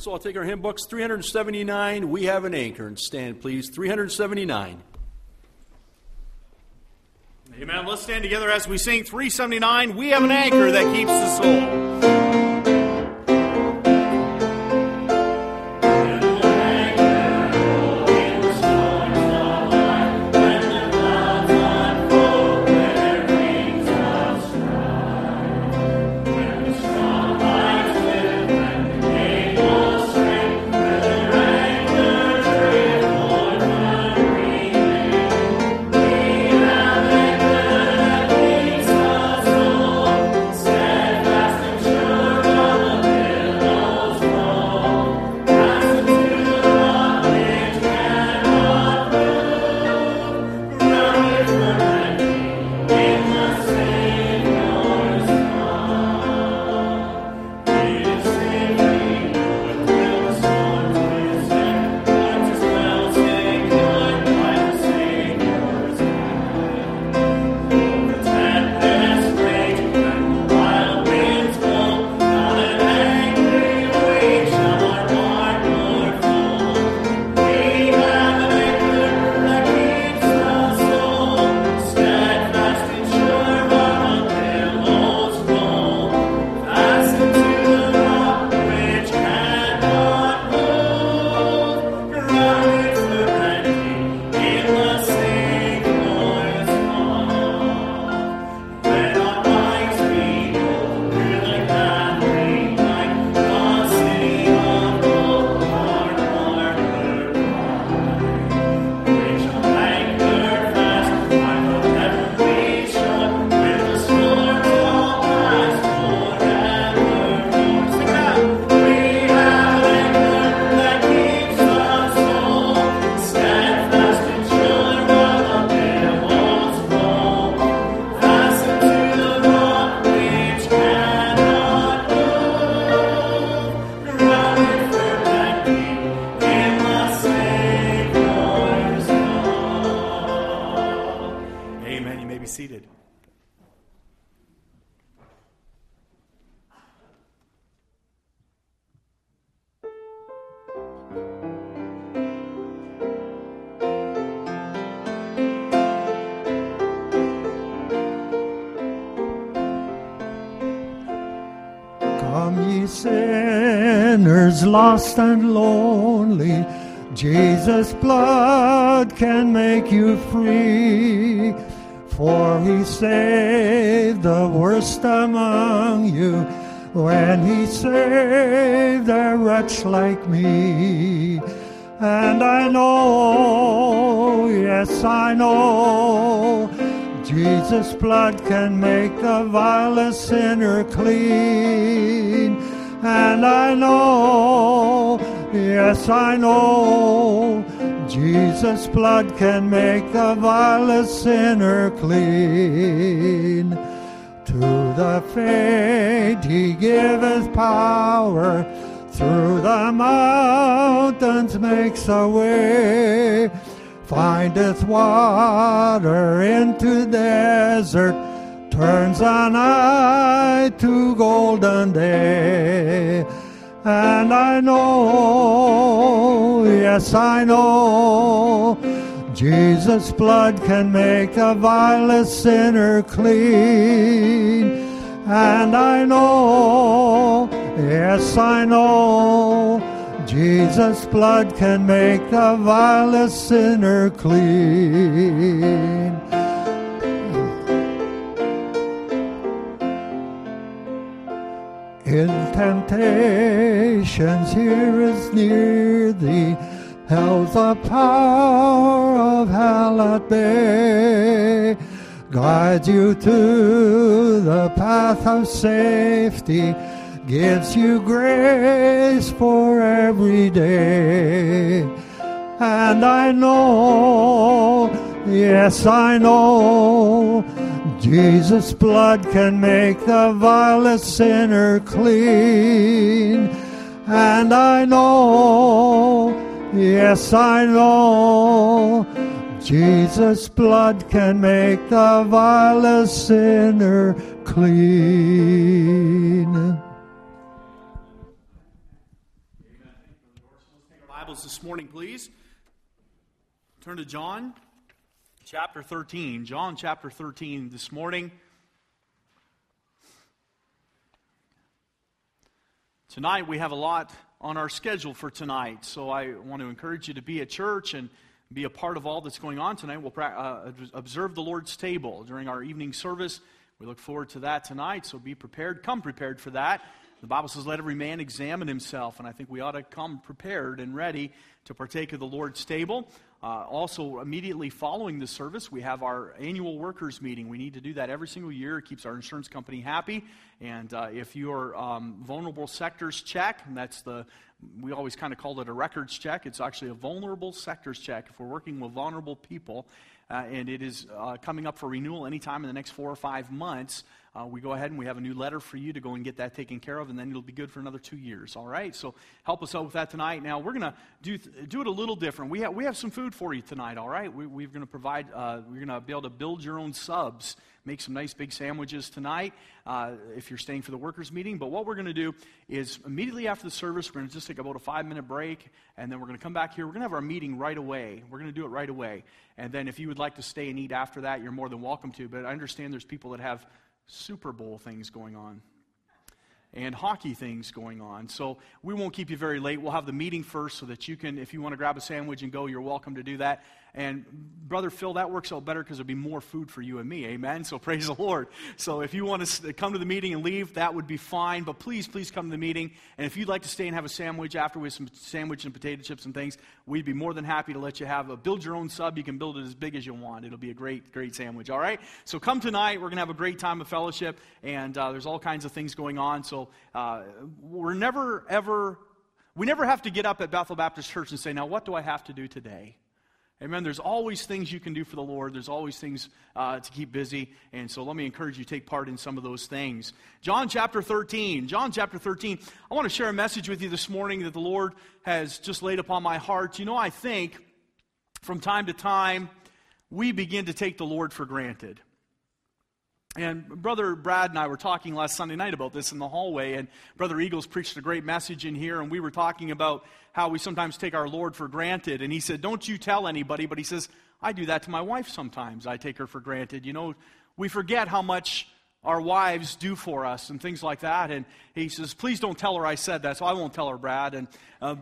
So I'll take our hymn books, 379, We Have an Anchor, and stand, please. 379. Amen. Let's stand together as we sing 379, We Have an Anchor That Keeps the Soul. Sinners lost and lonely, Jesus' blood can make you free. For he saved the worst among you when he saved a wretch like me. And I know, yes I know, Jesus' blood can make the vilest sinner clean. And I know, yes I know, Jesus' blood can make the vilest sinner clean. To the faint he giveth power, through the mountains makes a way, findeth water into desert, turns an eye to golden day. And I know, yes I know, Jesus' blood can make the vilest sinner clean. And I know, yes I know, Jesus' blood can make the vilest sinner clean. In temptations here is near thee, hell's the power of hell at bay, guides you to the path of safety, gives you grace for every day. And I know, yes I know, Jesus' blood can make the vilest sinner clean. And I know, yes I know, Jesus' blood can make the vilest sinner clean. Bibles this morning, please. Turn to John chapter 13. John chapter 13 this morning. Tonight we have a lot on our schedule for tonight, so I want to encourage you to be at church and be a part of all that's going on tonight. We'll observe the Lord's table during our evening service. We look forward to that tonight, so be prepared. Come prepared for that. The Bible says, let every man examine himself, and I think we ought to come prepared and ready to partake of the Lord's table. Also, immediately following the service, we have our annual workers meeting. We need to do that every single year. It keeps our insurance company happy. And if your vulnerable sectors check, and we always kind of call it a records check. It's actually a vulnerable sectors check if we're working with vulnerable people. And it is coming up for renewal anytime in the next 4 or 5 months. We go ahead and we have a new letter for you to go and get that taken care of, and then it'll be good for another 2 years. All right, so help us out with that tonight. Now we're going to do it a little different. We have some food for you tonight. All right, we're going to provide. We're going to be able to build your own subs. Make some nice big sandwiches tonight if you're staying for the workers meeting. But what we're going to do is immediately after the service, we're going to just take about a 5-minute break, and then we're going to come back here. We're going to have our meeting right away. We're going to do it right away. And then if you would like to stay and eat after that, you're more than welcome to. But I understand there's people that have Super Bowl things going on and hockey things going on. So we won't keep you very late. We'll have the meeting first so that you can, if you want to grab a sandwich and go, you're welcome to do that. And Brother Phil, that works out better because there'll be more food for you and me. Amen? So praise the Lord. So if you want to come to the meeting and leave, that would be fine. But please come to the meeting. And if you'd like to stay and have a sandwich after with some sandwich and potato chips and things, we'd be more than happy to let you build your own sub. You can build it as big as you want. It'll be a great, great sandwich. All right? So come tonight. We're going to have a great time of fellowship. And there's all kinds of things going on. So we never have to get up at Bethel Baptist Church and say, now what do I have to do today? Amen. There's always things you can do for the Lord. There's always things to keep busy. And so let me encourage you to take part in some of those things. John chapter 13. John chapter 13. I want to share a message with you this morning that the Lord has just laid upon my heart. You know, I think from time to time we begin to take the Lord for granted. And Brother Brad and I were talking last Sunday night about this in the hallway, and Brother Eagles preached a great message in here, and we were talking about how we sometimes take our Lord for granted. And he said, don't you tell anybody, but he says, I do that to my wife sometimes. I take her for granted. You know, we forget how much our wives do for us and things like that. And he says, please don't tell her I said that, so I won't tell her, Brad. And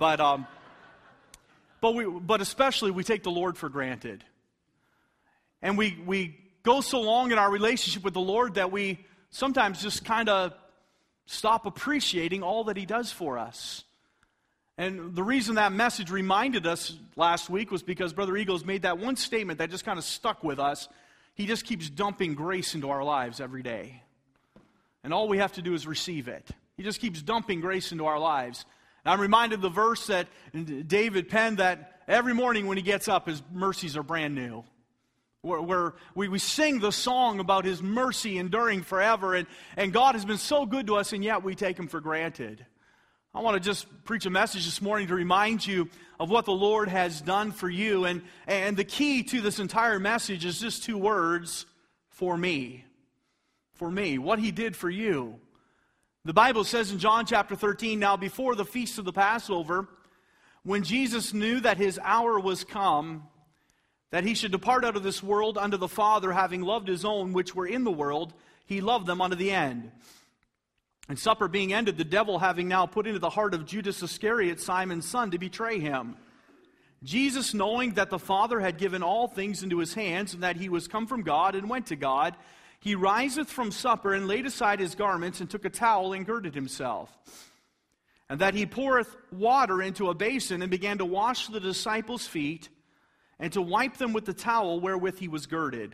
but especially we take the Lord for granted. And we go so long in our relationship with the Lord that we sometimes just kind of stop appreciating all that He does for us. And the reason that message reminded us last week was because Brother Eagles made that one statement that just kind of stuck with us. He just keeps dumping grace into our lives every day. And all we have to do is receive it. He just keeps dumping grace into our lives. And I'm reminded of the verse that David penned that every morning when he gets up, his mercies are brand new. Where we sing the song about His mercy enduring forever, and God has been so good to us, and yet we take Him for granted. I want to just preach a message this morning to remind you of what the Lord has done for you, and the key to this entire message is just 2 words: for me. For me, what He did for you. The Bible says in John chapter 13, now before the feast of the Passover, when Jesus knew that His hour was come, that He should depart out of this world unto the Father, having loved His own which were in the world, He loved them unto the end. And supper being ended, the devil having now put into the heart of Judas Iscariot, Simon's son, to betray Him. Jesus, knowing that the Father had given all things into His hands, and that He was come from God and went to God, He riseth from supper, and laid aside His garments, and took a towel, and girded Himself. And that He poureth water into a basin, and began to wash the disciples' feet, and to wipe them with the towel wherewith He was girded.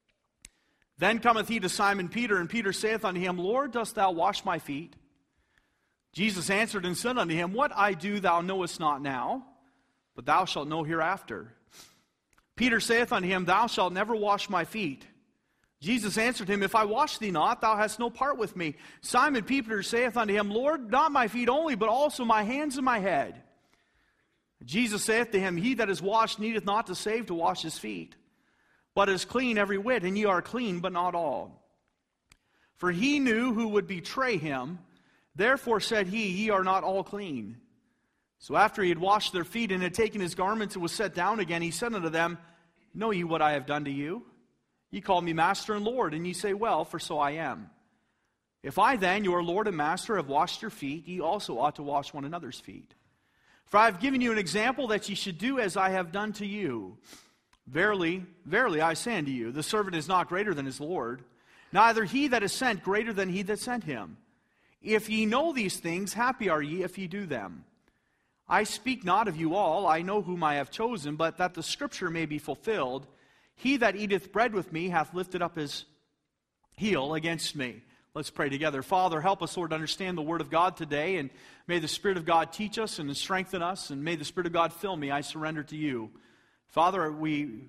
Then cometh He to Simon Peter, and Peter saith unto Him, Lord, dost Thou wash my feet? Jesus answered and said unto him, What I do thou knowest not now, but thou shalt know hereafter. Peter saith unto Him, Thou shalt never wash my feet. Jesus answered him, If I wash thee not, thou hast no part with me. Simon Peter saith unto Him, Lord, not my feet only, but also my hands and my head. Jesus saith to him, He that is washed needeth not to save to wash his feet, but is clean every whit, and ye are clean, but not all. For He knew who would betray Him, therefore said He, Ye are not all clean. So after he had washed their feet and had taken his garments and was set down again, he said unto them, Know ye what I have done to you? Ye call me Master and Lord, and ye say, Well, for so I am. If I then, your Lord and Master, have washed your feet, ye also ought to wash one another's feet. For I have given you an example that ye should do as I have done to you. Verily, verily, I say unto you, the servant is not greater than his Lord, neither he that is sent greater than he that sent him. If ye know these things, happy are ye if ye do them. I speak not of you all, I know whom I have chosen, but that the Scripture may be fulfilled, he that eateth bread with me hath lifted up his heel against me. Let's pray together. Father, help us, Lord, to understand the Word of God today, and may the Spirit of God teach us and strengthen us, and may the Spirit of God fill me. I surrender to you. Father, we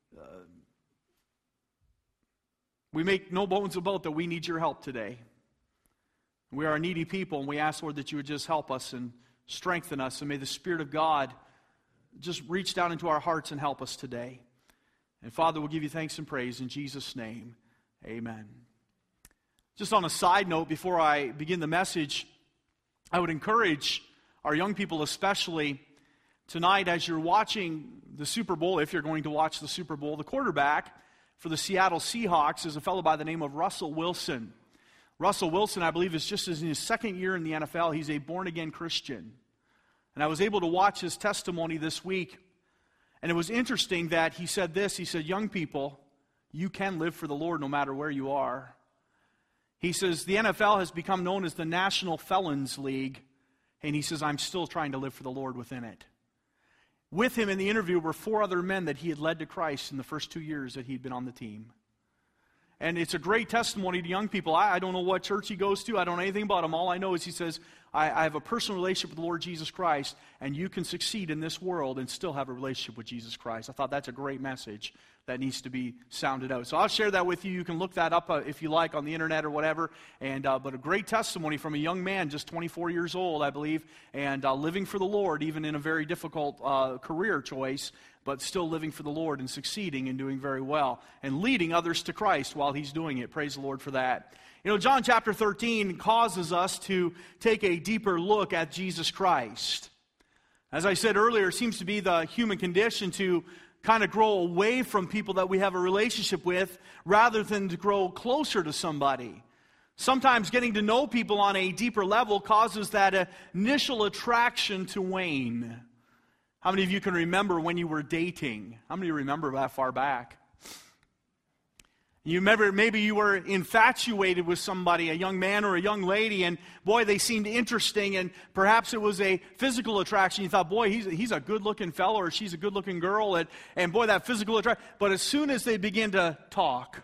make no bones about that we need your help today. We are a needy people, and we ask, Lord, that you would just help us and strengthen us, and may the Spirit of God just reach down into our hearts and help us today. And Father, we'll give you thanks and praise in Jesus' name. Amen. Just on a side note, before I begin the message, I would encourage our young people especially tonight as you're watching the Super Bowl, if you're going to watch the Super Bowl, the quarterback for the Seattle Seahawks is a fellow by the name of Russell Wilson. Russell Wilson, I believe, is just in his second year in the NFL. He's a born-again Christian. And I was able to watch his testimony this week. And it was interesting that he said this. He said, young people, you can live for the Lord no matter where you are. He says, the NFL has become known as the National Felons League. And he says, I'm still trying to live for the Lord within it. With him in the interview were 4 other men that he had led to Christ in the first 2 years that he'd been on the team. And it's a great testimony to young people. I don't know what church he goes to. I don't know anything about him. All I know is he says, I have a personal relationship with the Lord Jesus Christ, and you can succeed in this world and still have a relationship with Jesus Christ. I thought that's a great message that needs to be sounded out. So I'll share that with you. You can look that up if you like on the internet or whatever. And but a great testimony from a young man, just 24 years old, I believe, and living for the Lord, even in a very difficult career choice, but still living for the Lord and succeeding and doing very well and leading others to Christ while he's doing it. Praise the Lord for that. You know, John chapter 13 causes us to take a deeper look at Jesus Christ. As I said earlier, it seems to be the human condition to kind of grow away from people that we have a relationship with rather than to grow closer to somebody. Sometimes getting to know people on a deeper level causes that initial attraction to wane. How many of you can remember when you were dating? How many remember that far back? You remember maybe you were infatuated with somebody, a young man or a young lady, and boy, they seemed interesting, and perhaps it was a physical attraction. You thought, boy, he's a good-looking fellow, or she's a good-looking girl, and boy, that physical attraction. But as soon as they begin to talk,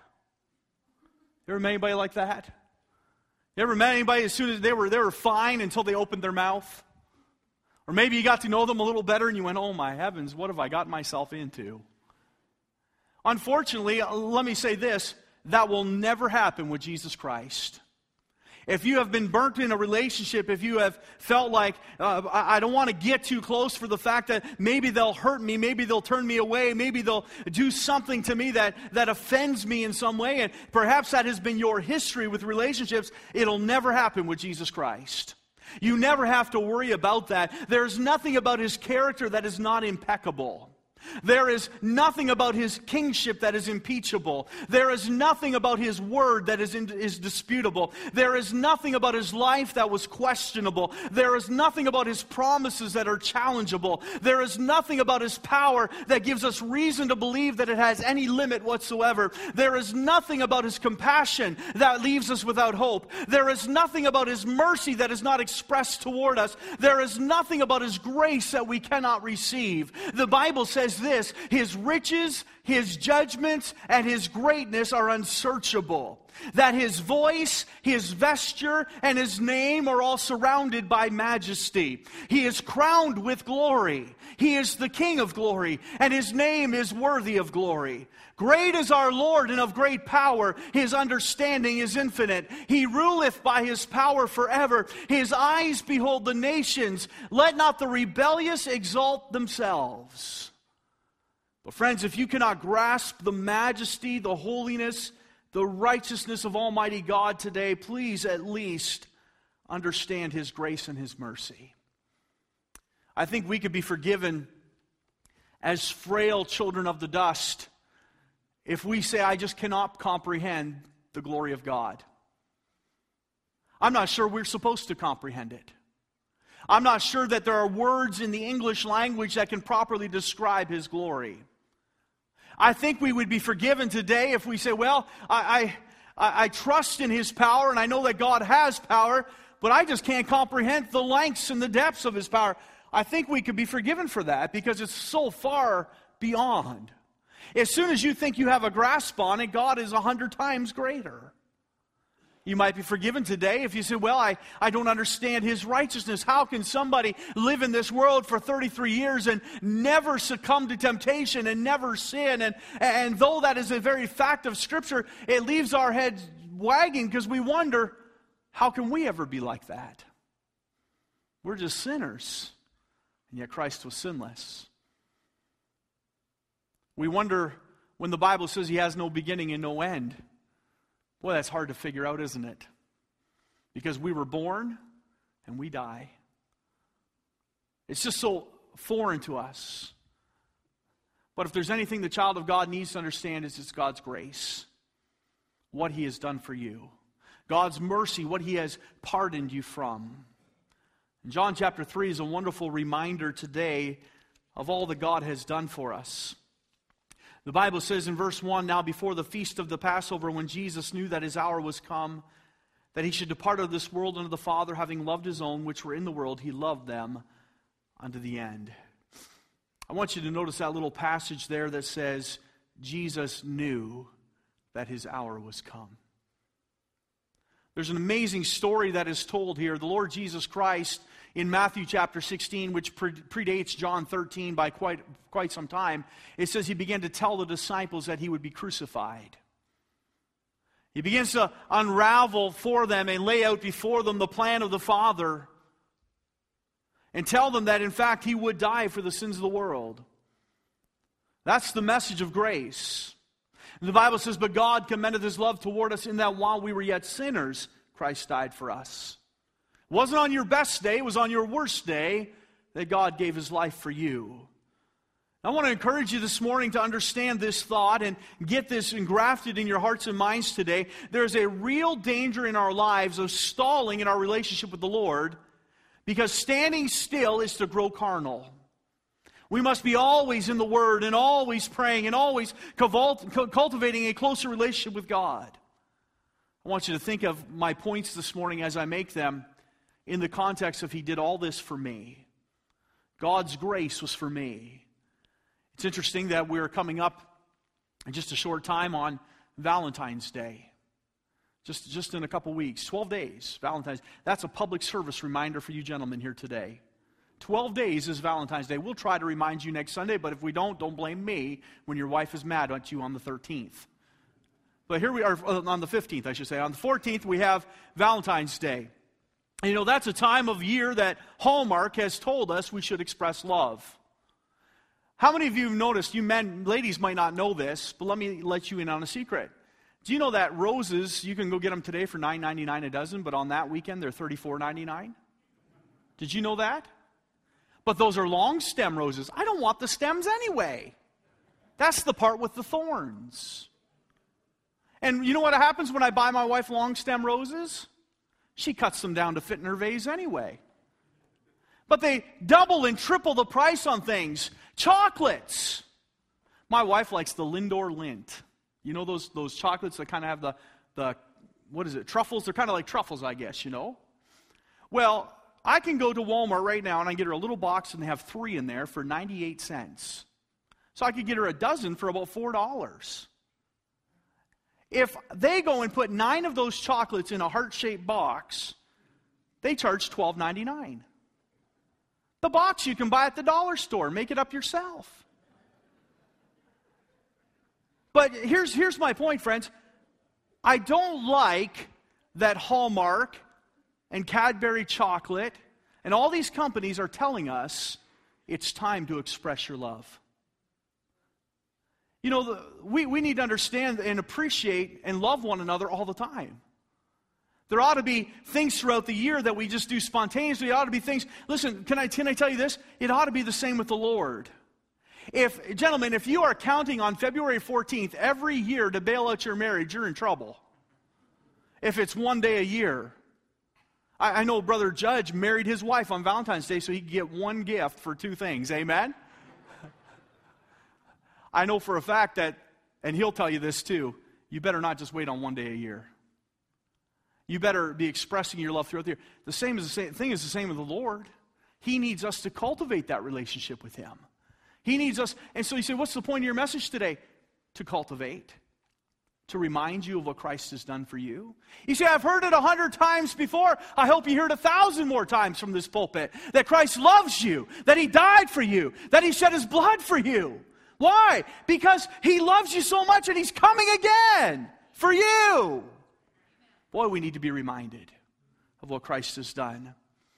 you ever met anybody like that? You ever met anybody as soon as they were fine until they opened their mouth? Or maybe you got to know them a little better and you went, oh my heavens, what have I gotten myself into? Unfortunately, let me say this, that will never happen with Jesus Christ. If you have been burnt in a relationship, if you have felt like, I don't want to get too close for the fact that maybe they'll hurt me, maybe they'll turn me away, maybe they'll do something to me that offends me in some way, and perhaps that has been your history with relationships, it'll never happen with Jesus Christ. You never have to worry about that. There's nothing about his character that is not impeccable. There is nothing about his kingship that is impeachable. There is nothing about his word that is disputable. There is nothing about his life that was questionable. There is nothing about his promises that are challengeable. There is nothing about his power that gives us reason to believe that it has any limit whatsoever. There is nothing about his compassion that leaves us without hope. There is nothing about his mercy that is not expressed toward us. There is nothing about his grace that we cannot receive. The Bible says this, his riches, his judgments, and his greatness are unsearchable. That his voice, his vesture, and his name are all surrounded by majesty. He is crowned with glory. He is the King of glory, and his name is worthy of glory. Great is our Lord, and of great power. His understanding is infinite. He ruleth by his power forever. His eyes behold the nations. Let not the rebellious exalt themselves. But friends, if you cannot grasp the majesty, the holiness, the righteousness of Almighty God today, please at least understand his grace and his mercy. I think we could be forgiven as frail children of the dust if we say, I just cannot comprehend the glory of God. I'm not sure we're supposed to comprehend it. I'm not sure that there are words in the English language that can properly describe His glory. I think we would be forgiven today if we say, well, I trust in His power, and I know that God has power, but I just can't comprehend the lengths and the depths of His power. I think we could be forgiven for that because it's so far beyond. As soon as you think you have a grasp on it, God is 100 times greater. You might be forgiven today if you say, well, I don't understand His righteousness. How can somebody live in this world for 33 years and never succumb to temptation and never sin? And though that is a very fact of Scripture, it leaves our heads wagging because we wonder, how can we ever be like that? We're just sinners, and yet Christ was sinless. We wonder when the Bible says He has no beginning and no end. Boy, that's hard to figure out, isn't it? Because we were born and we die. It's just so foreign to us. But if there's anything the child of God needs to understand, it's God's grace. What He has done for you. God's mercy, what He has pardoned you from. And John chapter 3 is a wonderful reminder today of all that God has done for us. The Bible says in verse 1, now before the feast of the Passover, when Jesus knew that His hour was come, that He should depart of this world unto the Father, having loved His own which were in the world, He loved them unto the end. I want you to notice that little passage there that says, Jesus knew that His hour was come. There's an amazing story that is told here. The Lord Jesus Christ in Matthew chapter 16, which predates John 13 by quite some time, it says He began to tell the disciples that He would be crucified. He begins to unravel for them and lay out before them the plan of the Father and tell them that in fact He would die for the sins of the world. That's the message of grace. And the Bible says, but God commendeth His love toward us in that while we were yet sinners, Christ died for us. It wasn't on your best day, it was on your worst day that God gave His life for you. I want to encourage you this morning to understand this thought and get this engrafted in your hearts and minds today. There's a real danger in our lives of stalling in our relationship with the Lord because standing still is to grow carnal. We must be always in the Word and always praying and always cultivating a closer relationship with God. I want you to think of my points this morning as I make them in the context of He did all this for me. God's grace was for me. It's interesting that we're coming up in just a short time on Valentine's Day. Just in a couple weeks. 12 days, Valentine's. That's a public service reminder for you gentlemen here today. 12 days is Valentine's Day. We'll try to remind you next Sunday, but if we don't blame me when your wife is mad at you on the 13th. But here we are on the 15th, I should say. On the 14th, we have Valentine's Day. And you know, that's a time of year that Hallmark has told us we should express love. How many of you have noticed, you men, ladies might not know this, but let me let you in on a secret. Do you know that roses, you can go get them today for $9.99 a dozen, but on that weekend they're $34.99? Did you know that? But those are long stem roses. I don't want the stems anyway. That's the part with the thorns. And you know what happens when I buy my wife long stem roses? She cuts them down to fit in her vase anyway. But they double and triple the price on things. Chocolates. My wife likes the Lindor Lindt. You know those chocolates that kind of have the what is it, truffles? They're kind of like truffles, I guess, you know. Well, I can go to Walmart right now and I get her a little box and they have 3 in there for 98 cents. So I could get her a dozen for about $4. If they go and put 9 of those chocolates in a heart-shaped box, they charge $12.99. The box you can buy at the dollar store. Make it up yourself. But here's my point, friends. I don't like that Hallmark and Cadbury chocolate and all these companies are telling us it's time to express your love. You know, we need to understand and appreciate and love one another all the time. There ought to be things throughout the year that we just do spontaneously. It ought to be things. Listen, can I tell you this? It ought to be the same with the Lord. Gentlemen, if you are counting on February 14th every year to bail out your marriage, you're in trouble. If it's one day a year. I know Brother Judge married his wife on Valentine's Day so he could get one gift for two things. Amen? I know for a fact that, and he'll tell you this too, you better not just wait on one day a year. You better be expressing your love throughout the year. The same thing is the same with the Lord. He needs us to cultivate that relationship with Him. He needs us. And so you say, what's the point of your message today? To cultivate. To remind you of what Christ has done for you. You say, I've heard it 100 times before. I hope you heard 1,000 more times from this pulpit. That Christ loves you. That He died for you. That He shed His blood for you. Why? Because He loves you so much and He's coming again for you. Boy, we need to be reminded of what Christ has done.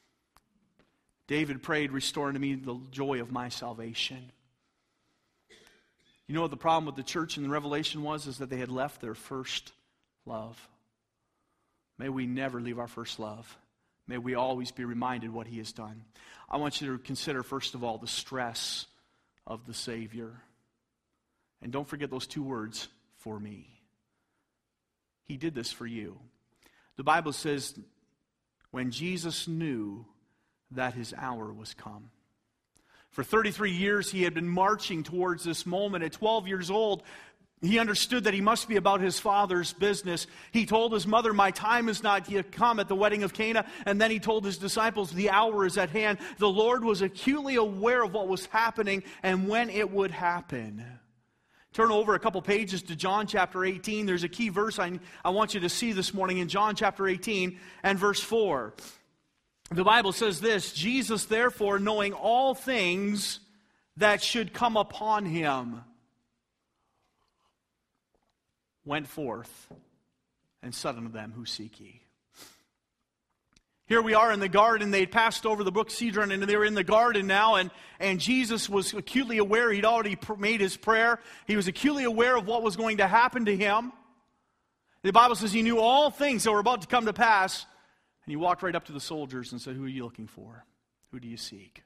David prayed, restore unto me the joy of my salvation. You know what the problem with the church in the Revelation was? Is that they had left their first love. May we never leave our first love. May we always be reminded what He has done. I want you to consider, first of all, the stress of the Savior. And don't forget those two words, for me. He did this for you. The Bible says, when Jesus knew that His hour was come. For 33 years, He had been marching towards this moment. At 12 years old, He understood that He must be about His Father's business. He told His mother, my time is not yet come, at the wedding of Cana. And then He told His disciples, the hour is at hand. The Lord was acutely aware of what was happening and when it would happen. Turn over a couple pages to John chapter 18. There's a key verse I want you to see this morning in John chapter 18 and verse 4. The Bible says this, Jesus therefore, knowing all things that should come upon Him, went forth and said unto them, who seek ye? Here we are in the garden. They'd passed over the brook Cedron, and they were in the garden now, and Jesus was acutely aware. He'd already made His prayer. He was acutely aware of what was going to happen to Him. The Bible says He knew all things that were about to come to pass, and He walked right up to the soldiers and said, who are you looking for? Who do you seek?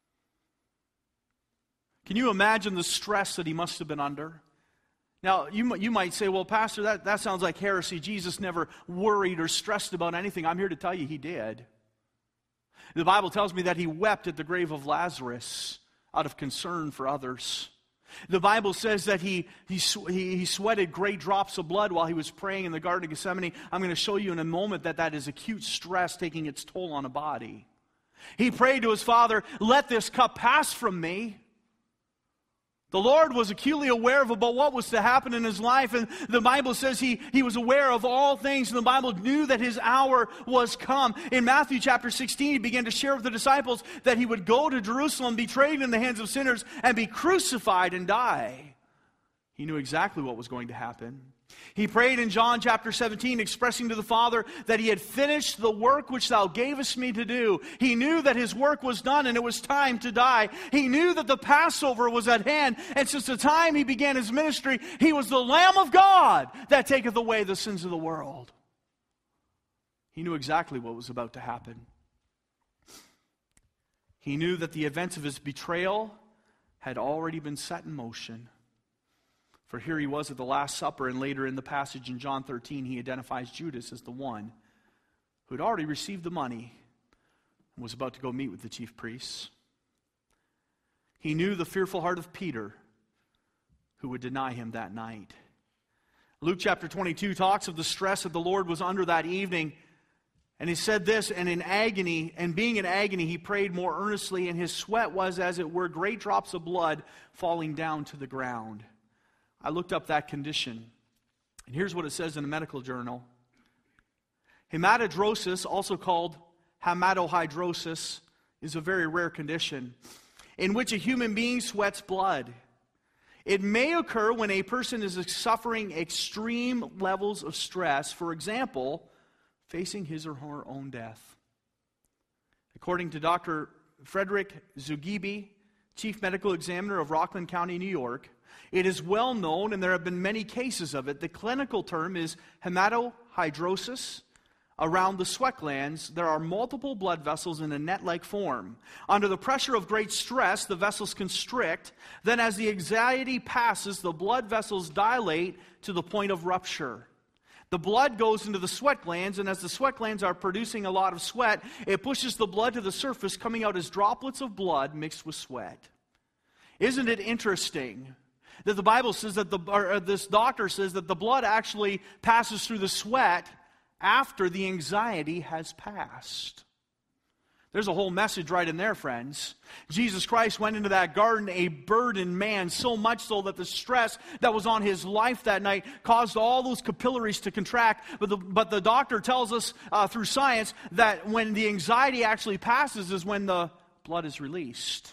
Can you imagine the stress that He must have been under? Now, you might say, well, Pastor, that sounds like heresy. Jesus never worried or stressed about anything. I'm here to tell you He did. The Bible tells me that He wept at the grave of Lazarus out of concern for others. The Bible says that he sweated great drops of blood while He was praying in the Garden of Gethsemane. I'm going to show you in a moment that is acute stress taking its toll on a body. He prayed to His Father, let this cup pass from me. The Lord was acutely aware about what was to happen in His life, and the Bible says he was aware of all things, and the Bible knew that His hour was come. In Matthew chapter 16, He began to share with the disciples that He would go to Jerusalem, betrayed in the hands of sinners, and be crucified and die. He knew exactly what was going to happen. He prayed in John chapter 17, expressing to the Father that He had finished the work which Thou gavest me to do. He knew that His work was done and it was time to die. He knew that the Passover was at hand, and since the time He began His ministry, He was the Lamb of God that taketh away the sins of the world. He knew exactly what was about to happen. He knew that the events of His betrayal had already been set in motion. For here He was at the Last Supper, and later in the passage in John 13, He identifies Judas as the one who had already received the money and was about to go meet with the chief priests. He knew the fearful heart of Peter, who would deny Him that night. Luke chapter 22 talks of the stress that the Lord was under that evening, and He said this, and in agony, and being in agony, He prayed more earnestly, and His sweat was, as it were, great drops of blood falling down to the ground. I looked up that condition, and here's what it says in a medical journal. Hematidrosis, also called hematohydrosis, is a very rare condition in which a human being sweats blood. It may occur when a person is suffering extreme levels of stress, for example, facing his or her own death. According to Dr. Frederick Zugibe, Chief Medical Examiner of Rockland County, New York, it is well known, and there have been many cases of it. The clinical term is hematohydrosis, around the sweat glands, there are multiple blood vessels in a net-like form. Under the pressure of great stress, the vessels constrict. Then as the anxiety passes, the blood vessels dilate to the point of rupture. The blood goes into the sweat glands, and as the sweat glands are producing a lot of sweat, it pushes the blood to the surface, coming out as droplets of blood mixed with sweat. Isn't it interesting that the Bible says that this doctor says that the blood actually passes through the sweat after the anxiety has passed? There's a whole message right in there, friends. Jesus Christ went into that garden a burdened man, so much so that the stress that was on his life that night caused all those capillaries to contract. But the doctor tells us through science that when the anxiety actually passes is when the blood is released.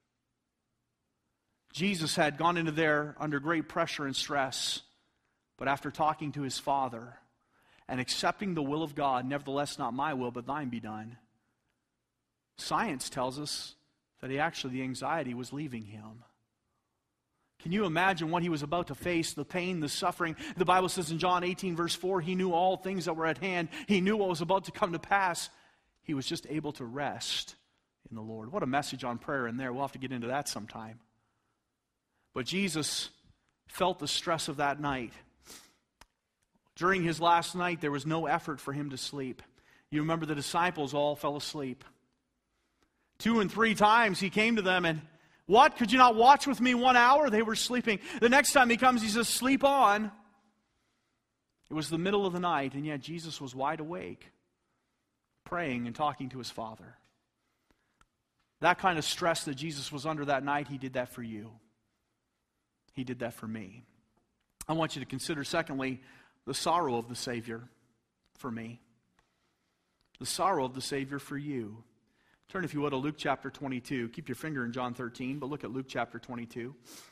Jesus had gone into there under great pressure and stress, but after talking to his Father and accepting the will of God, nevertheless not my will, but thine be done, science tells us that the anxiety was leaving him. Can you imagine what he was about to face, the pain, the suffering? The Bible says in John 18, verse 4, he knew all things that were at hand. He knew what was about to come to pass. He was just able to rest in the Lord. What a message on prayer in there. We'll have to get into that sometime. But Jesus felt the stress of that night. During his last night, there was no effort for him to sleep. You remember the disciples all fell asleep. 2 and 3 times he came to them and, "What? Could you not watch with me 1 hour?" They were sleeping. The next time he comes, he says, "Sleep on." It was the middle of the night, and yet Jesus was wide awake, praying and talking to his Father. That kind of stress that Jesus was under that night, he did that for you. He did that for me. I want you to consider, secondly, the sorrow of the Savior for me. The sorrow of the Savior for you. Turn, if you would, to Luke chapter 22. Keep your finger in John 13, but look at Luke chapter 22.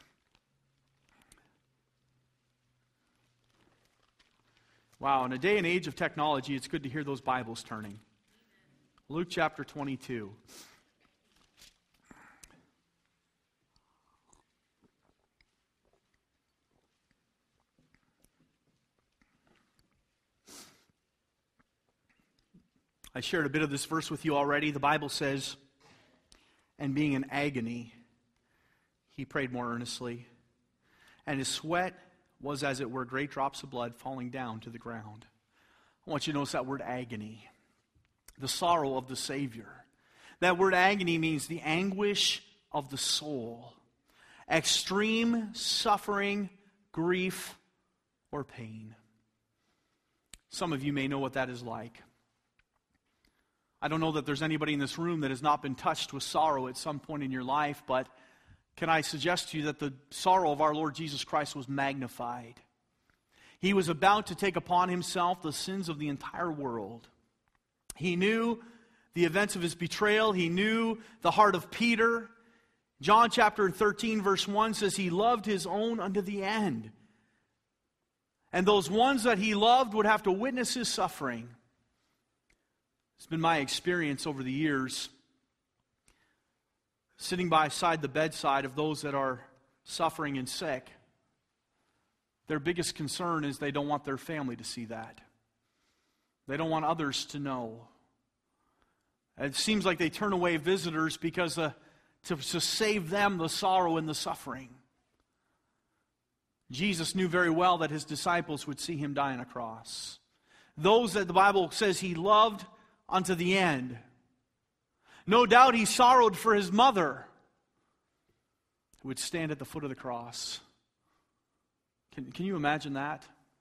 Wow, in a day and age of technology, it's good to hear those Bibles turning. Luke chapter 22. I shared a bit of this verse with you already. The Bible says, "And being in agony, he prayed more earnestly, and his sweat was as it were great drops of blood falling down to the ground." I want you to notice that word agony. The sorrow of the Savior. That word agony means the anguish of the soul. Extreme suffering, grief, or pain. Some of you may know what that is like. I don't know that there's anybody in this room that has not been touched with sorrow at some point in your life, but can I suggest to you that the sorrow of our Lord Jesus Christ was magnified? He was about to take upon himself the sins of the entire world. He knew the events of his betrayal. He knew the heart of Peter. John chapter 13, verse 1 says he loved his own unto the end. And those ones that he loved would have to witness his suffering. It's been my experience over the years, sitting beside the bedside of those that are suffering and sick. Their biggest concern is they don't want their family to see that. They don't want others to know. It seems like they turn away visitors because to save them the sorrow and the suffering. Jesus knew very well that his disciples would see him die on a cross. Those that the Bible says he loved unto the end. No doubt he sorrowed for his mother, who would stand at the foot of the cross. Can you imagine that?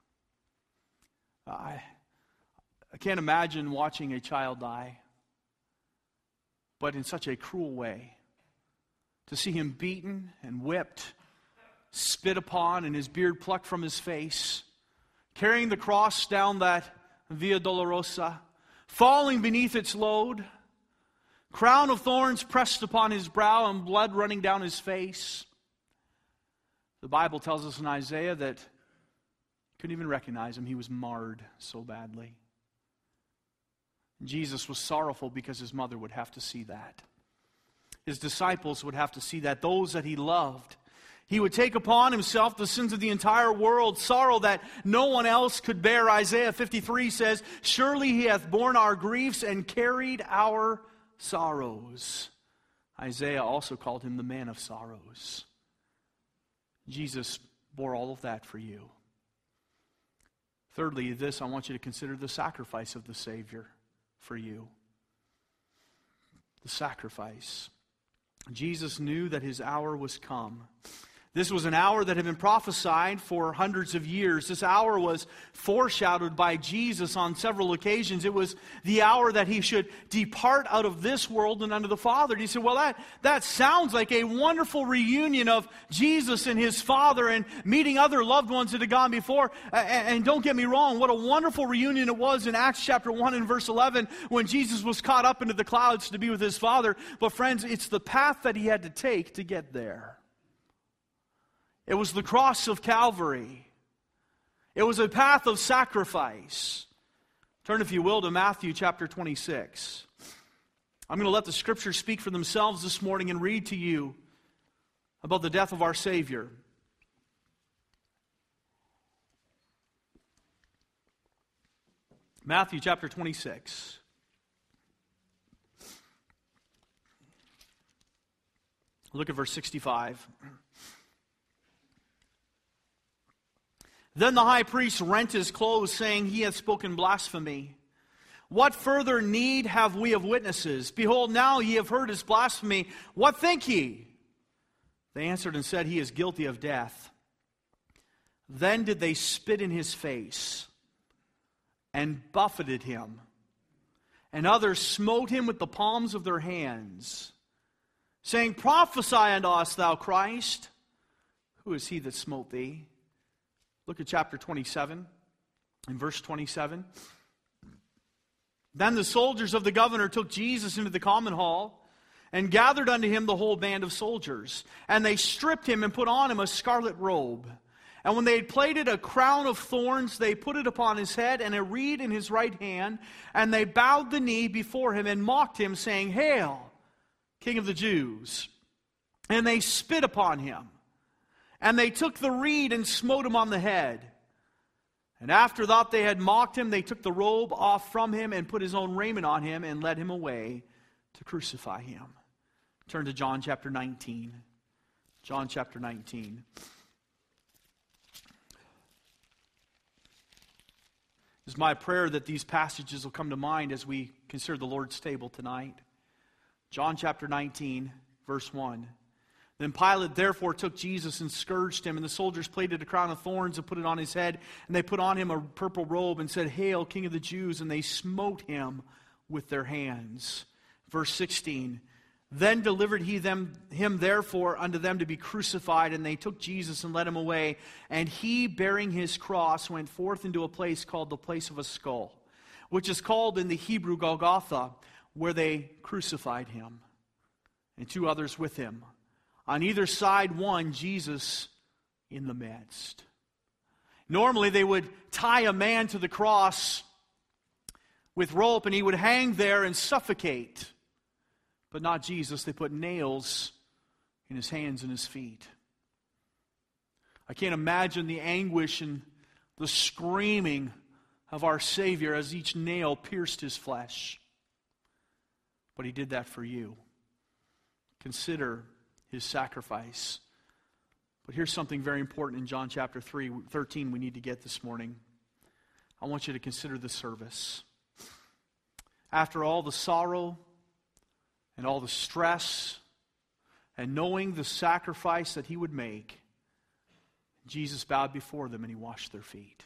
I can't imagine watching a child die, but in such a cruel way. To see him beaten and whipped, spit upon, and his beard plucked from his face, carrying the cross down that Via Dolorosa, falling beneath its load, crown of thorns pressed upon his brow and blood running down his face. The Bible tells us in Isaiah that he couldn't even recognize him. He was marred so badly. Jesus was sorrowful because his mother would have to see that. His disciples would have to see that. Those that he loved. He would take upon himself the sins of the entire world, sorrow that no one else could bear. Isaiah 53 says, "Surely he hath borne our griefs and carried our sorrows." Isaiah also called him the man of sorrows. Jesus bore all of that for you. Thirdly, this, I want you to consider the sacrifice of the Savior for you. The sacrifice. Jesus knew that his hour was come. This was an hour that had been prophesied for hundreds of years. This hour was foreshadowed by Jesus on several occasions. It was the hour that he should depart out of this world and unto the Father. And he said, well, that sounds like a wonderful reunion of Jesus and his Father and meeting other loved ones that had gone before. And don't get me wrong, what a wonderful reunion it was in Acts chapter 1 and verse 11 when Jesus was caught up into the clouds to be with his Father. But friends, it's the path that he had to take to get there. It was the cross of Calvary. It was a path of sacrifice. Turn, if you will, to Matthew chapter 26. I'm going to let the Scriptures speak for themselves this morning and read to you about the death of our Savior. Matthew chapter 26. Look at verse 65. Then the high priest rent his clothes, saying, He hath spoken blasphemy. What further need have we of witnesses? Behold, now ye have heard his blasphemy. What think ye? They answered and said, He is guilty of death. Then did they spit in his face and buffeted him. And others smote him with the palms of their hands, saying, Prophesy unto us, thou Christ. Who is he that smote thee? Look at chapter 27 and verse 27. Then the soldiers of the governor took Jesus into the common hall and gathered unto him the whole band of soldiers. And they stripped him and put on him a scarlet robe. And when they had plaited a crown of thorns, they put it upon his head and a reed in his right hand. And they bowed the knee before him and mocked him, saying, Hail, King of the Jews. And they spit upon him. And they took the reed and smote him on the head. And after that they had mocked him, they took the robe off from him and put his own raiment on him and led him away to crucify him. Turn to John chapter 19. John chapter 19. It's my prayer that these passages will come to mind as we consider the Lord's table tonight. John chapter 19, verse 1. Then Pilate therefore took Jesus and scourged him, and the soldiers plaited a crown of thorns and put it on his head, and they put on him a purple robe and said, Hail, King of the Jews, and they smote him with their hands. Verse 16, Then delivered he him therefore unto them to be crucified, and they took Jesus and led him away, and he, bearing his cross, went forth into a place called the place of a skull, which is called in the Hebrew Golgotha, where they crucified him, and two others with him. On either side one, Jesus in the midst. Normally they would tie a man to the cross with rope and he would hang there and suffocate. But not Jesus. They put nails in his hands and his feet. I can't imagine the anguish and the screaming of our Savior as each nail pierced his flesh. But he did that for you. Consider his sacrifice. But here's something very important in John chapter 13 we need to get this morning. I want you to consider the service. After all the sorrow and all the stress and knowing the sacrifice that he would make, Jesus bowed before them and he washed their feet.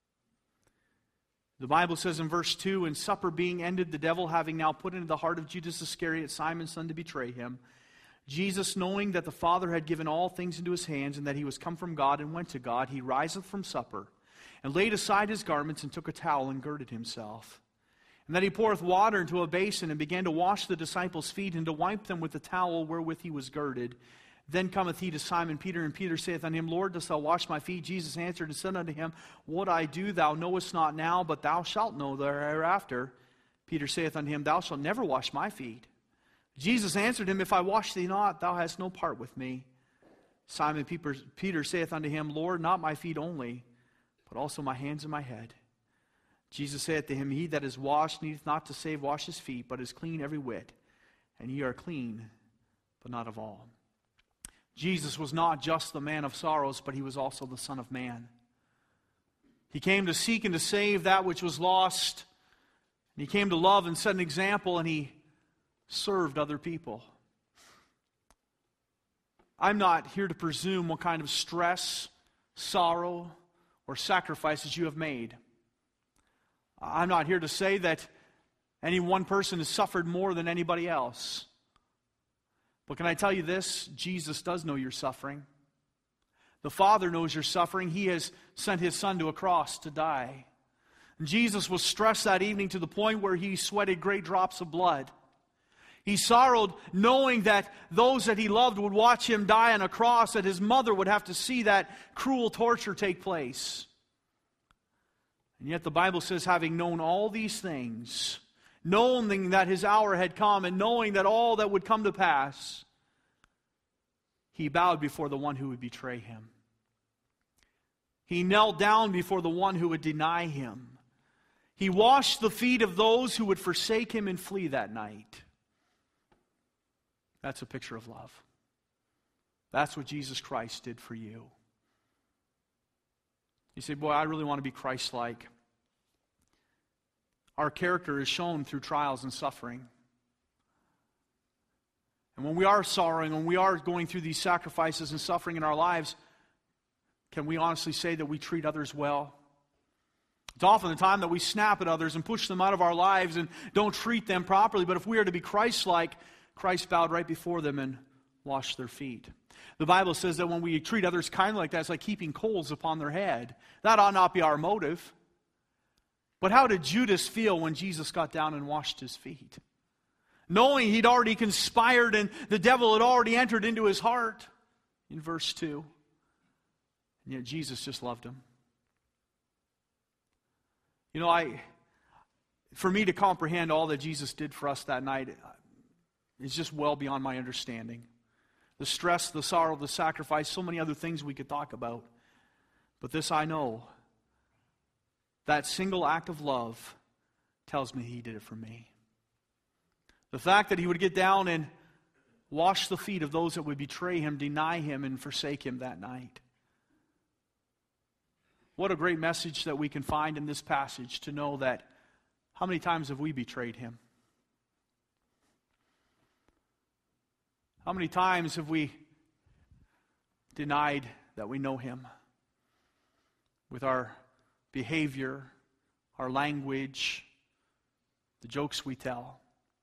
The Bible says in verse 2, And supper being ended, the devil having now put into the heart of Judas Iscariot, Simon's son, to betray him, Jesus, knowing that the Father had given all things into his hands, and that he was come from God and went to God, he riseth from supper, and laid aside his garments, and took a towel, and girded himself. And then he poureth water into a basin, and began to wash the disciples' feet, and to wipe them with the towel wherewith he was girded. Then cometh he to Simon Peter, and Peter saith unto him, Lord, dost thou wash my feet? Jesus answered and said unto him, What I do thou knowest not now, but thou shalt know thereafter. Peter saith unto him, Thou shalt never wash my feet. Jesus answered him, If I wash thee not, thou hast no part with me. Simon Peter saith unto him, Lord, not my feet only, but also my hands and my head. Jesus saith to him, He that is washed needeth not to save wash his feet, but is clean every whit. And ye are clean, but not of all. Jesus was not just the man of sorrows, but He was also the Son of Man. He came to seek and to save that which was lost. And He came to love and set an example, and He served other people. I'm not here to presume what kind of stress, sorrow, or sacrifices you have made. I'm not here to say that any one person has suffered more than anybody else. But can I tell you this? Jesus does know your suffering. The Father knows your suffering. He has sent His Son to a cross to die. And Jesus was stressed that evening to the point where He sweated great drops of blood. He sorrowed knowing that those that He loved would watch Him die on a cross, that His mother would have to see that cruel torture take place. And yet the Bible says, having known all these things, knowing that His hour had come, and knowing that all that would come to pass, He bowed before the one who would betray Him. He knelt down before the one who would deny Him. He washed the feet of those who would forsake Him and flee that night. That's a picture of love. That's what Jesus Christ did for you. You say, boy, I really want to be Christ-like. Our character is shown through trials and suffering. And when we are sorrowing, when we are going through these sacrifices and suffering in our lives, can we honestly say that we treat others well? It's often the time that we snap at others and push them out of our lives and don't treat them properly. But if we are to be Christ-like, Christ bowed right before them and washed their feet. The Bible says that when we treat others kindly like that, it's like heaping coals upon their head. That ought not be our motive. But how did Judas feel when Jesus got down and washed his feet? Knowing he'd already conspired and the devil had already entered into his heart. In verse 2. And yet Jesus just loved him. You know, for me to comprehend all that Jesus did for us that night is just well beyond my understanding. The stress, the sorrow, the sacrifice, so many other things we could talk about. But this I know. That single act of love tells me He did it for me. The fact that He would get down and wash the feet of those that would betray Him, deny Him, and forsake Him that night. What a great message that we can find in this passage to know that how many times have we betrayed Him? How many times have we denied that we know Him with our behavior, our language, the jokes we tell?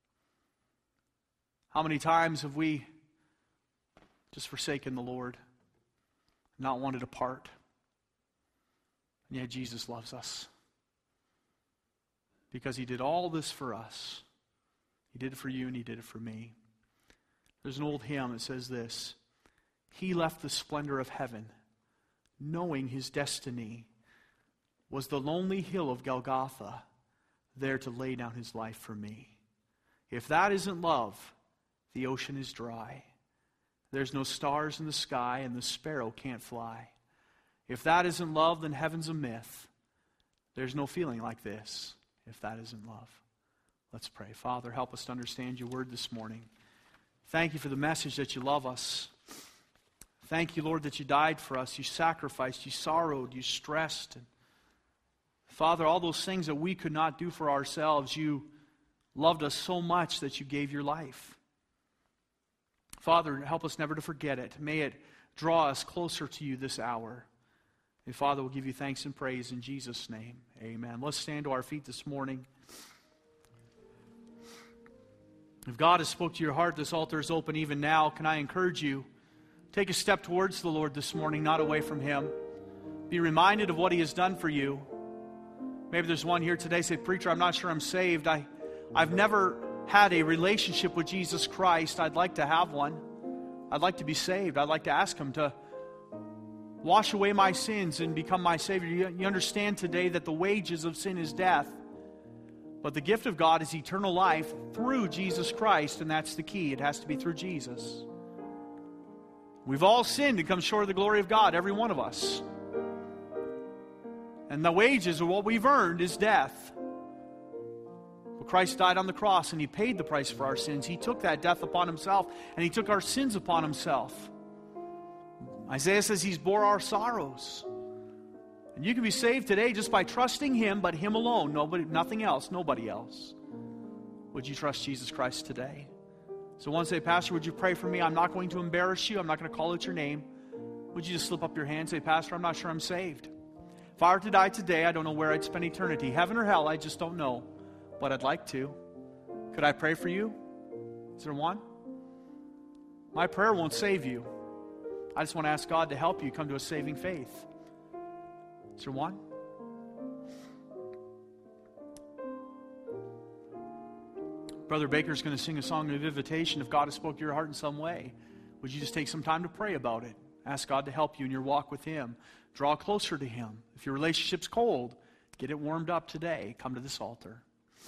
How many times have we just forsaken the Lord, not wanted to part? And yet Jesus loves us because He did all this for us. He did it for you and He did it for me. There's an old hymn that says this: He left the splendor of heaven, knowing His destiny was the lonely hill of Golgotha, there to lay down His life for me. If that isn't love, the ocean is dry. There's no stars in the sky, and the sparrow can't fly. If that isn't love, then heaven's a myth. There's no feeling like this, if that isn't love. Let's pray. Father, help us to understand Your word this morning. Thank You for the message that You love us. Thank You, Lord, that You died for us. You sacrificed, You sorrowed, You stressed. And Father, all those things that we could not do for ourselves, You loved us so much that You gave Your life. Father, help us never to forget it. May it draw us closer to You this hour. And Father, we'll give You thanks and praise in Jesus' name. Amen. Let's stand to our feet this morning. If God has spoke to your heart, this altar is open even now. Can I encourage you, take a step towards the Lord this morning, not away from Him. Be reminded of what He has done for you. Maybe there's one here today, say, preacher, I'm not sure I'm saved. I've never had a relationship with Jesus Christ. I'd like to have one. I'd like to be saved. I'd like to ask Him to wash away my sins and become my Savior. You understand today that the wages of sin is death. But the gift of God is eternal life through Jesus Christ, and that's the key. It has to be through Jesus. We've all sinned and come short of the glory of God, every one of us. And the wages of what we've earned is death. But Christ died on the cross and He paid the price for our sins. He took that death upon Himself and He took our sins upon Himself. Isaiah says He's bore our sorrows. And you can be saved today just by trusting Him, but Him alone. Nothing else, nobody else. Would you trust Jesus Christ today? So one say, Pastor, would you pray for me? I'm not going to embarrass you. I'm not going to call out your name. Would you just slip up your hand and say, Pastor, I'm not sure I'm saved. If I were to die today, I don't know where I'd spend eternity. Heaven or hell, I just don't know. But I'd like to. Could I pray for you? Is there one? My prayer won't save you. I just want to ask God to help you come to a saving faith. Is there one? Brother Baker's going to sing a song of invitation. If God has spoke to your heart in some way, would you just take some time to pray about it? Ask God to help you in your walk with Him. Draw closer to Him. If your relationship's cold, get it warmed up today. Come to this altar.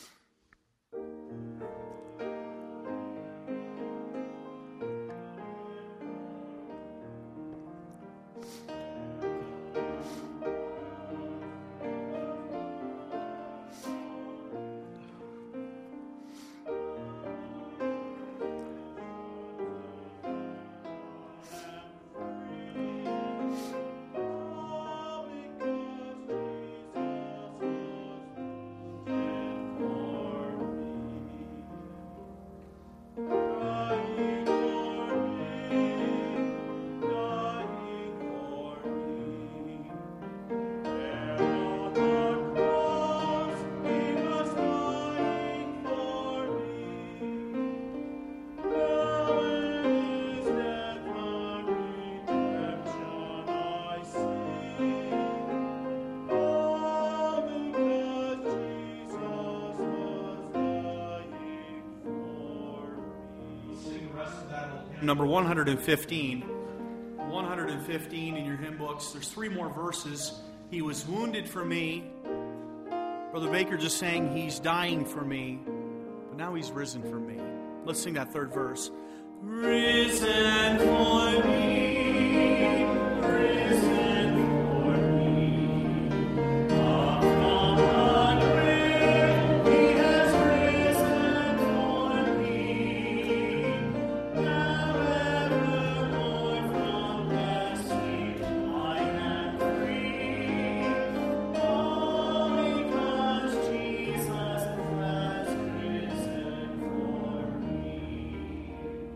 Number 115. 115 in your hymn books. There's 3 more verses. He was wounded for me. Brother Baker just sang, He's dying for me. But now He's risen for me. Let's sing that 3rd verse. Risen for me. Risen for me. Up from the grave, He has risen for me. Now evermore from death's sleep I am free. All because Jesus has risen for me.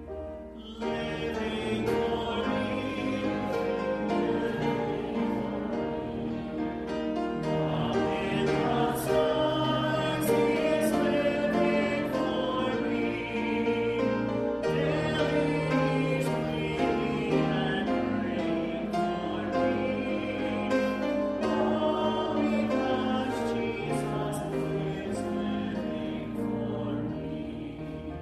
Living for me. Up in the stars He is living for me. Daily He's pleading and praying for me. All because Jesus is living for me.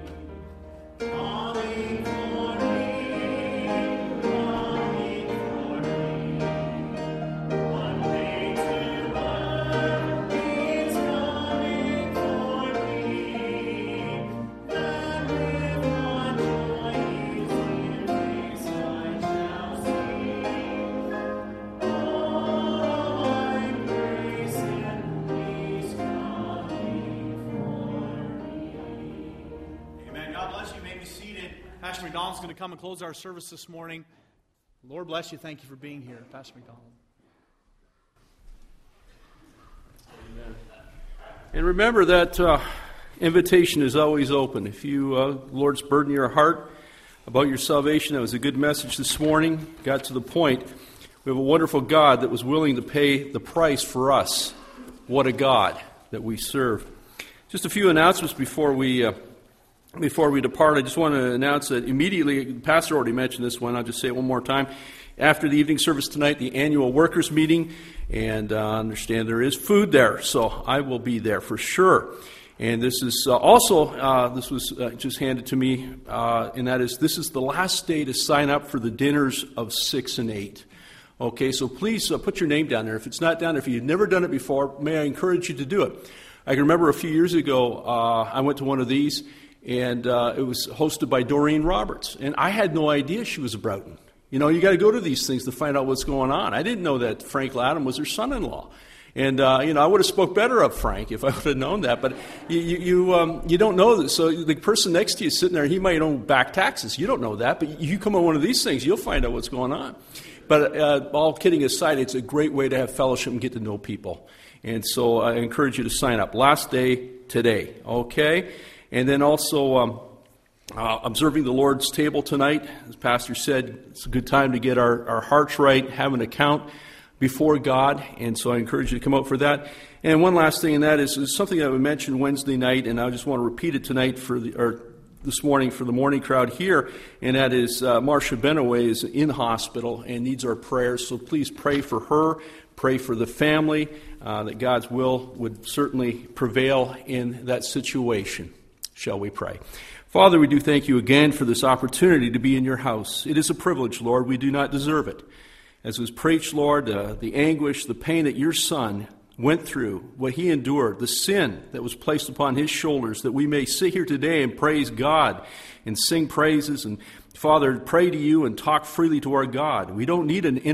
Calling for me, calling for me. One day to earth He's coming for me. Then with one joy His embrace I shall see. Oh, I'm praising He's coming for me. Amen. God bless you. You may be seated. Pastor McDonald's going to come and close our service this morning. Lord bless you. Thank you for being here, Pastor McDonald. And remember that invitation is always open. If you, Lord's burden your heart about your salvation, that was a good message this morning. Got to the point. We have a wonderful God that was willing to pay the price for us. What a God that we serve. Just a few announcements before we depart. I just want to announce that immediately, the pastor already mentioned this one, I'll just say it one more time. After the evening service tonight, the annual workers meeting, and I understand there is food there, so I will be there for sure. And this is this was just handed to me, and that is, this is the last day to sign up for the dinners of 6 and 8. Okay, so please put your name down there. If it's not down there, if you've never done it before, may I encourage you to do it. I can remember a few years ago, I went to one of these, and it was hosted by Doreen Roberts. And I had no idea she was a Broughton. You know, you got to go to these things to find out what's going on. I didn't know that Frank Latham was her son-in-law. And, I would have spoke better of Frank if I would have known that. But you don't know that. So the person next to you sitting there, he might owe back taxes. You don't know that. But you come on one of these things, you'll find out what's going on. But all kidding aside, it's a great way to have fellowship and get to know people. And so I encourage you to sign up. Last day today, okay? And then also observing the Lord's table tonight. As Pastor said, it's a good time to get our hearts right, have an account before God, and so I encourage you to come out for that. And one last thing, and that is something that we mentioned Wednesday night, and I just want to repeat it tonight this morning for the morning crowd here, and that is Marcia Benaway is in hospital and needs our prayers, so please pray for her, pray for the family, that God's will would certainly prevail in that situation. Shall we pray? Father, we do thank you again for this opportunity to be in your house. It is a privilege, Lord. We do not deserve it. As was preached, Lord, the anguish, the pain that your Son went through, what he endured, the sin that was placed upon his shoulders, that we may sit here today and praise God and sing praises and, Father, pray to you and talk freely to our God. We don't need an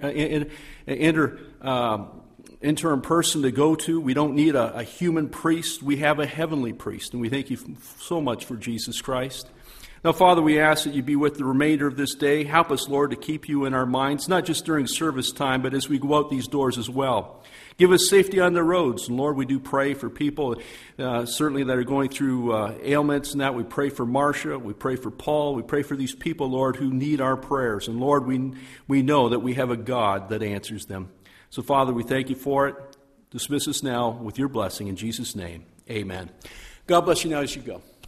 interim person to go to. We don't need a human priest. We have a heavenly priest, and we thank you so much for Jesus Christ. Now, Father, we ask that you be with the remainder of this day. Help us, Lord, to keep you in our minds, not just during service time, but as we go out these doors as well. Give us safety on the roads. And, Lord, we do pray for people, certainly that are going through ailments and that. We pray for Marcia. We pray for Paul. We pray for these people, Lord, who need our prayers. And, Lord, we know that we have a God that answers them. So, Father, we thank you for it. Dismiss us now with your blessing in Jesus' name. Amen. God bless you now as you go.